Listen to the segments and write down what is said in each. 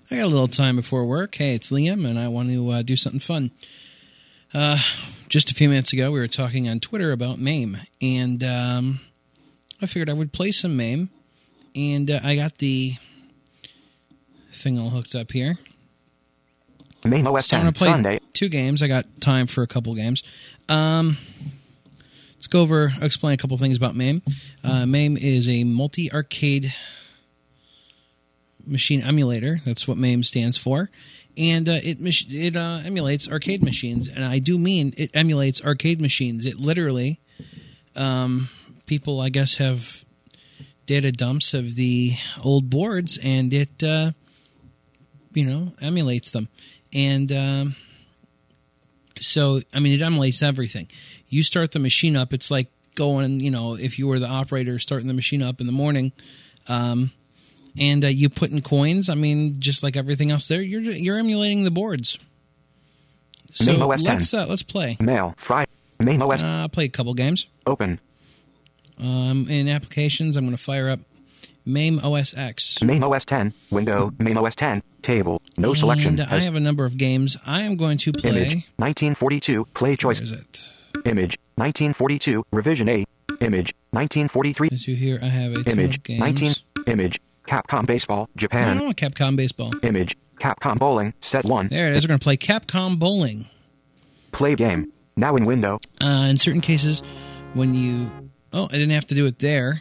I got a little time before work. Hey, it's Liam, and I want to do something fun. Just a few minutes ago, we were talking on Twitter about MAME, and I figured I would play some MAME, and I got the thing all hooked up here. MAME OS 10 I'm going to play Sunday. 2 games. I got time for a couple games. Let's explain a couple things about MAME. MAME is a multi-arcade machine emulator. That's what MAME stands for. And it emulates arcade machines. And I do mean it emulates arcade machines. It literally, people, I guess, have data dumps of the old boards, and it, emulates them. And so, I mean, it emulates everything. You start the machine up, it's like going, if you were the operator starting the machine up in the morning, and you put in coins. I mean, just like everything else there, you're emulating the boards. So MAME OS 10. let's play. Mail. Friday. MAME OS. I'll play a couple games. Open. In applications, I'm going to fire up MAME OS X. MAME OS 10. Window. MAME OS 10. Table. No selection. And I have a number of games. I am going to play. Image. 1942. Play choice. Where is it? Image. 1942. Revision 8. Image. 1943. As you hear, I have a ton Image. of games. 19. Image. Capcom Baseball. I Japan. don't want Capcom Baseball. Image. Capcom Bowling. Set 1. There it is. We're going to play Capcom Bowling. Play game. Now in window. In certain cases, when you... Oh, I didn't have to do it there.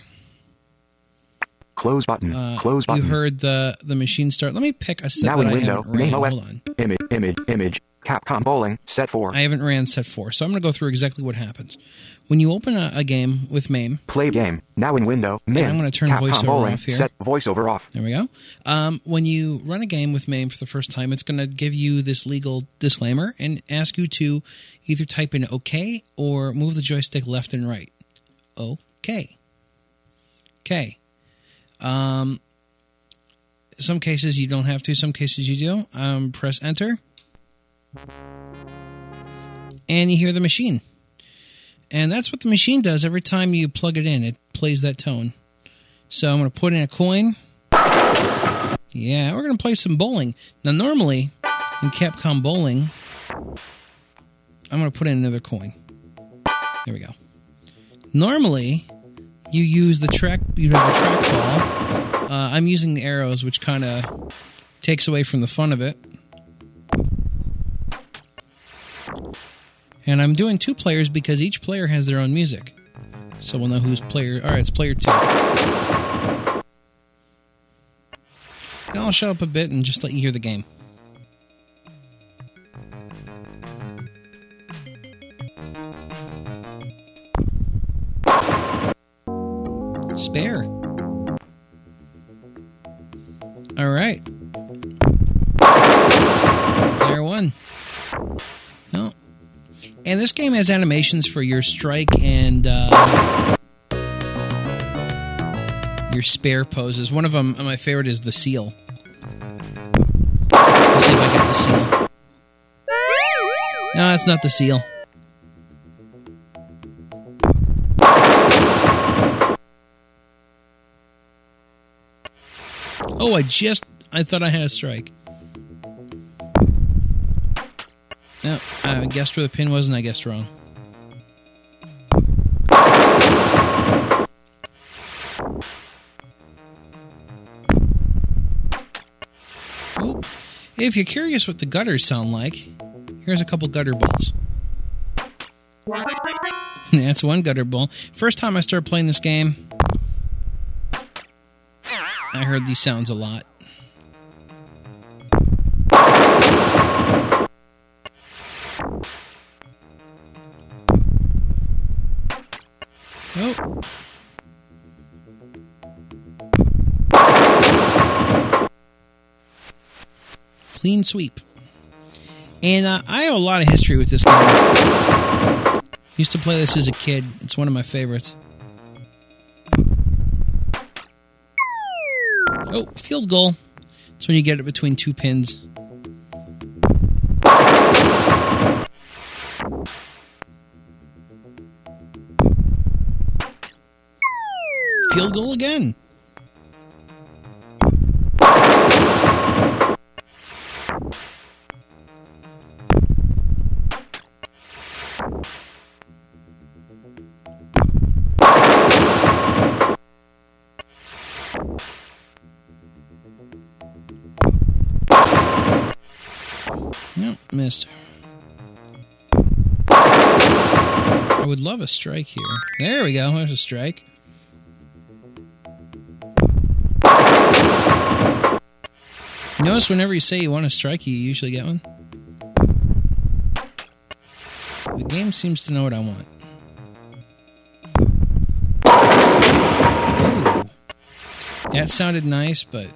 Close button. Close button. You heard the machine start. Let me pick a set now that in I window. haven't ran. MAME OS. Hold on. Image. Capcom Bowling. Set 4. I haven't ran set 4, so I'm going to go through exactly what happens. When you open a game with MAME... Play game. Now in window. I'm going to turn Capcom voiceover Bowling. off here. Set voiceover off. There we go. When you run a game with MAME for the first time, it's going to give you this legal disclaimer and ask you to either type in OK or move the joystick left and right. OK. Okay. Some cases you don't have to, some cases you do. Press enter. And you hear the machine. And that's what the machine does every time you plug it in. It plays that tone. So I'm going to put in a coin. Yeah, we're going to play some bowling. Now, normally, in Capcom Bowling, I'm going to put in another coin. There we go. Normally, you use the track. You have a trackball. I'm using the arrows, which kind of takes away from the fun of it. And I'm doing 2 players because each player has their own music. So we'll know who's player... All right, it's player 2. And I'll shut up a bit and just let you hear the game. Spare. All right. Player 1. No. And this game has animations for your strike and your spare poses. One of them, my favorite, is the seal. Let's see if I get the seal. No, it's not the seal. Oh, I thought I had a strike. No, I guessed where the pin was and I guessed wrong. Oh, if you're curious what the gutters sound like, here's a couple gutter balls. That's one gutter ball. First time I started playing this game, I heard these sounds a lot. Oh. Clean sweep. And I have a lot of history with this game. Used to play this as a kid. It's one of my favorites. Oh, field goal. It's when you get it between 2 pins. Field goal again. Nope, missed. I would love a strike here. There we go. There's a strike. Notice whenever you say you want a strike, you usually get one. The game seems to know what I want. Ooh. That sounded nice, but...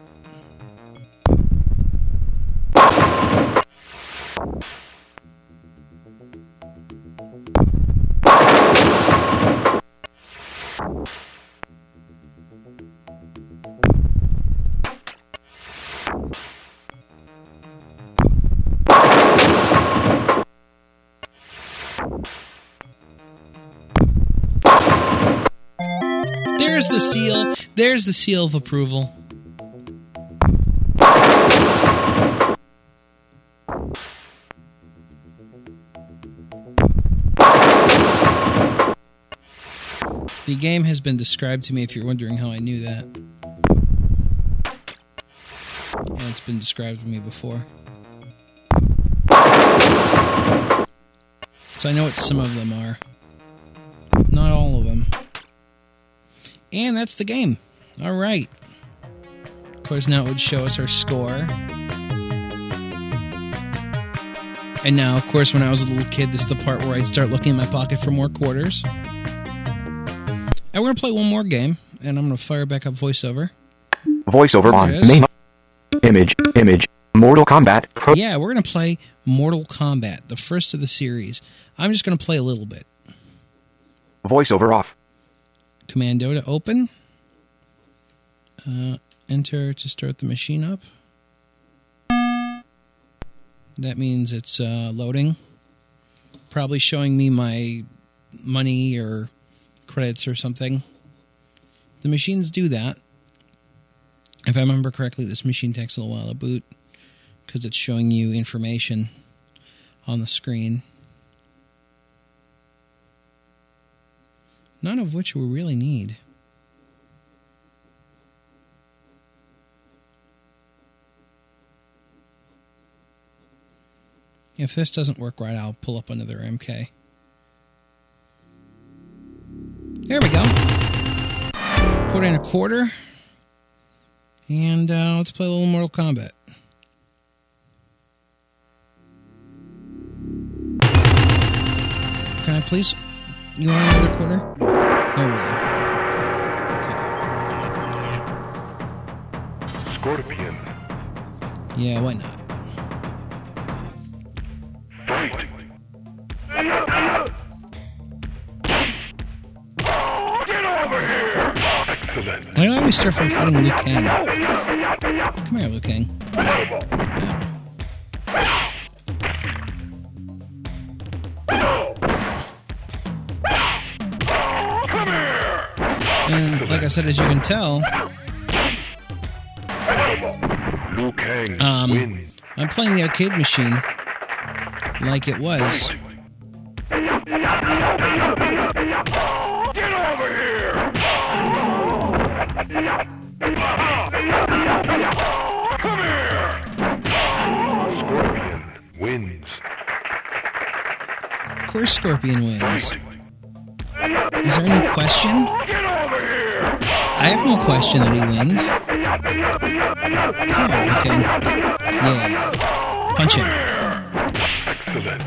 There's the seal. There's the seal of approval. The game has been described to me, if you're wondering how I knew that. And it's been described to me before. So I know what some of them are. Not all of them. And that's the game. All right. Of course, now it would show us our score. And now, of course, when I was a little kid, this is the part where I'd start looking in my pocket for more quarters. And we're going to play one more game, and I'm going to fire back up VoiceOver. VoiceOver on. Main. Image. Mortal Kombat. Yeah, we're going to play Mortal Kombat, the first of the series. I'm just going to play a little bit. VoiceOver off. Commando to open. Enter to start the machine up. That means it's loading. Probably showing me my money or credits or something. The machines do that. If I remember correctly, this machine takes a little while to boot because it's showing you information on the screen. None of which we really need. If this doesn't work right, I'll pull up another MK. There we go. Put in a quarter. And let's play a little Mortal Kombat. Can I please? You want another quarter? There we go. Okay. Scorpion. Yeah, why not? Fight. Get over here! Excellent. Why do I always start from fighting Liu Kang? Come here, Liu Kang. Ow. And like I said, as you can tell, Liu Kang wins. I'm playing the arcade machine like it was. Get over here! Come here! Scorpion wins. Of course Scorpion wins. Is there any question? Get over here! I have no question that he wins. Come on, okay. Yeah. Punch him. Excellent.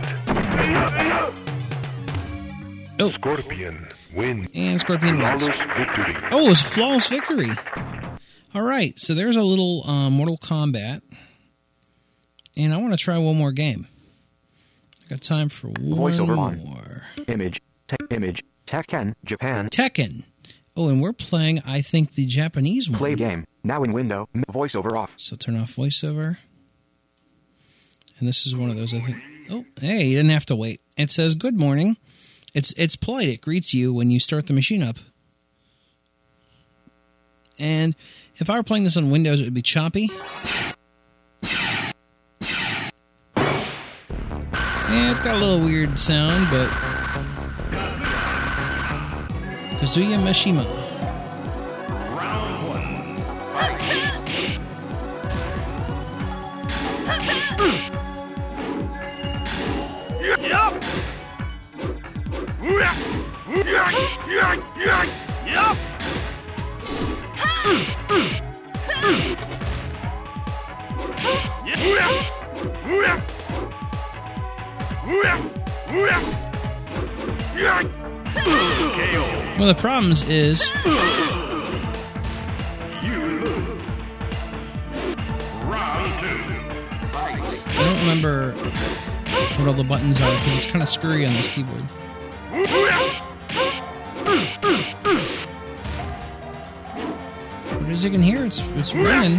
Oh, Scorpion wins. and Scorpion wins. Flawless victory. Oh, it was a flawless victory. All right, so there's a little Mortal Kombat. And I want to try one more game. I got time for one VoiceOver on. more. Image. Tekken. Japan. Tekken. Oh, and we're playing, I think, the Japanese one. Play game. Now in window. VoiceOver off. So turn off VoiceOver. And this is one of those, I think. Oh, hey, you didn't have to wait. It says, good morning. It's polite. It greets you when you start the machine up. And if I were playing this on Windows, it would be choppy. Yeah, it's got a little weird sound, but... Kazuya Mishima. One of the problems is I don't remember what all the buttons are because it's kind of screwy on this keyboard. But as you can hear, it's ringing.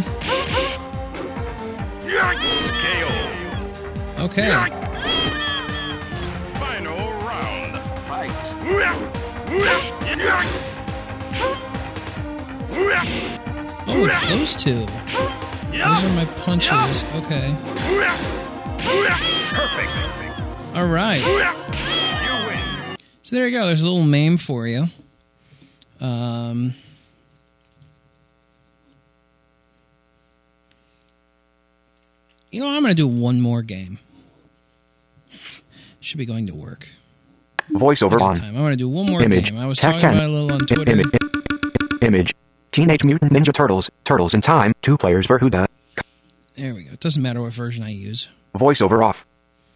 Okay. Final round. Oh, it's those two. Those are my punches. Okay. Perfect. All right. You win. So there you go. There's a little meme for you. You know, I'm going to do one more game. Should be going to work. Voiceover on. I'm going to do one more Image. game. I was Tech talking 10. about it a little on Twitter. Image. Teenage Mutant Ninja Turtles. Turtles in Time. 2 players Verhuda. There we go. It doesn't matter what version I use. Voiceover off.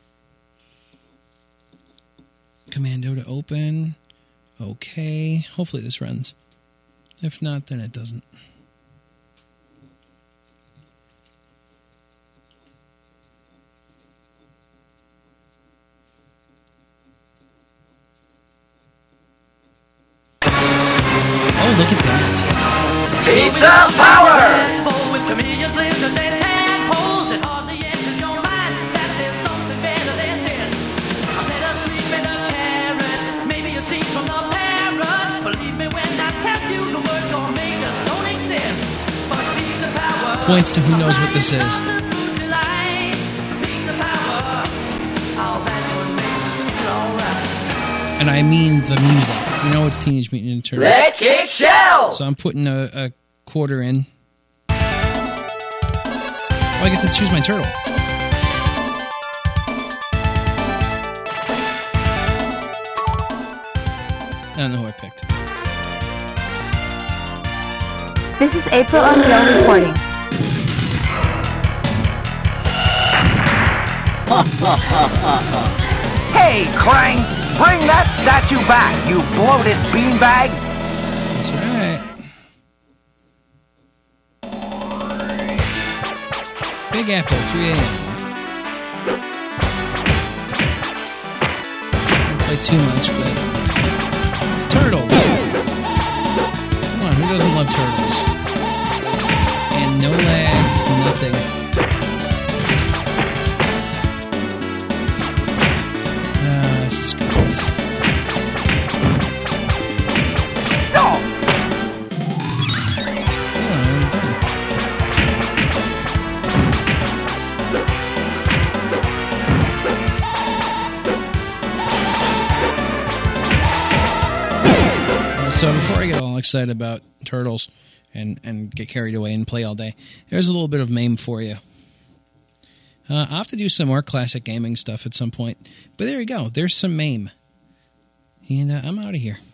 Commando to open. Okay. Hopefully this runs. If not, then it doesn't. Oh, look at that. Pizza power! Points to who knows what this is. And I mean the music. You know it's Teenage Mutant Ninja Turtles. Let's kick shell! So I'm putting a quarter in. Oh, I get to choose my turtle. I don't know who I picked. This is April O'Neil reporting. Hey, Krang! Bring that statue back, you bloated beanbag! That's right. Big Apple, 3 a.m. Don't play too much, but it's Turtles. Come on, who doesn't love Turtles? And no lag, nothing. This is great. No! So before I get all excited about Turtles and get carried away and play all day, there's a little bit of MAME for you. I'll have to do some more classic gaming stuff at some point. But there you go. There's some MAME. And I'm out of here.